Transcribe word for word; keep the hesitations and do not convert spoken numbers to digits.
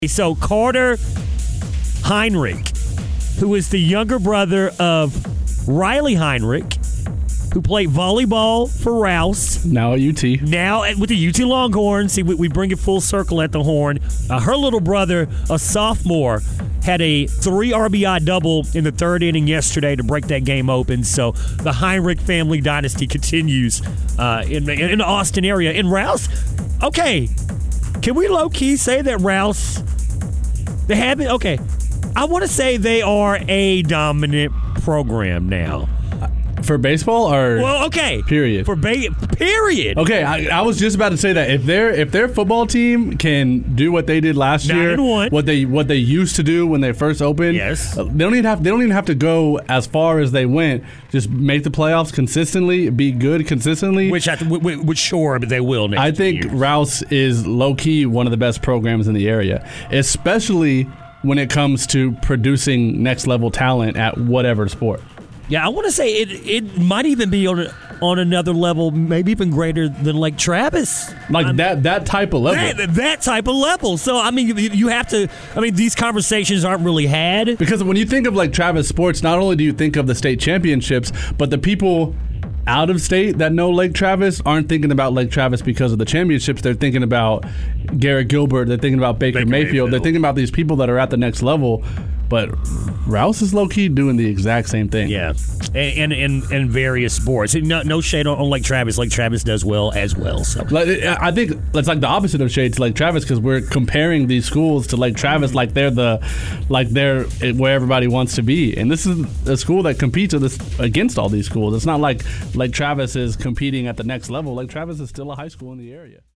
So Carter Heinrich, who is the younger brother of Riley Heinrich, who played volleyball for Rouse. Now at U T. Now at, with the U T Longhorns. See, we, we bring it full circle at the Horn. Uh, her little brother, a sophomore, had a three R B I double in the third inning yesterday to break that game open. So the Heinrich family dynasty continues uh, in, in, in the Austin area. In Rouse, okay, can we low-key say that Rouse, they have it? Okay, I want to say they are a dominant program now. For baseball or Well, okay. period? For ba- period. Okay, I, I was just about to say that if their if their football team can do what they did last Nine year, and one. what they what they used to do when they first opened, Yes. uh, they don't even have they don't even have to go as far as they went. Just make the playoffs consistently, be good consistently. Which I th- which, which sure, but they will next I think year. Rouse is low key one of the best programs in the area, especially when it comes to producing next level talent at whatever sport. Yeah, I want to say it. It might even be on a, on another level, maybe even greater than Lake Travis. Like I'm- that that type of level. That, that type of level. So I mean, you, you have to. I mean, these conversations aren't really had. Because when you think of Lake Travis sports, not only do you think of the state championships, but the people out of state that know Lake Travis aren't thinking about Lake Travis because of the championships. They're thinking about Garrett Gilbert. They're thinking about Baker, Baker Mayfield. Mayfield. They're thinking about these people that are at the next level. But Rouse is low-key doing the exact same thing. Yeah, and in in various sports. No, no shade on, on Lake Travis. Lake Travis does well as well. So Like, I think it's like the opposite of shade to Lake Travis because we're comparing these schools to Lake Travis like they're the like they're where everybody wants to be. And this is a school that competes with this, against all these schools. It's not like Lake Travis is competing at the next level. Lake Travis is still a high school in the area.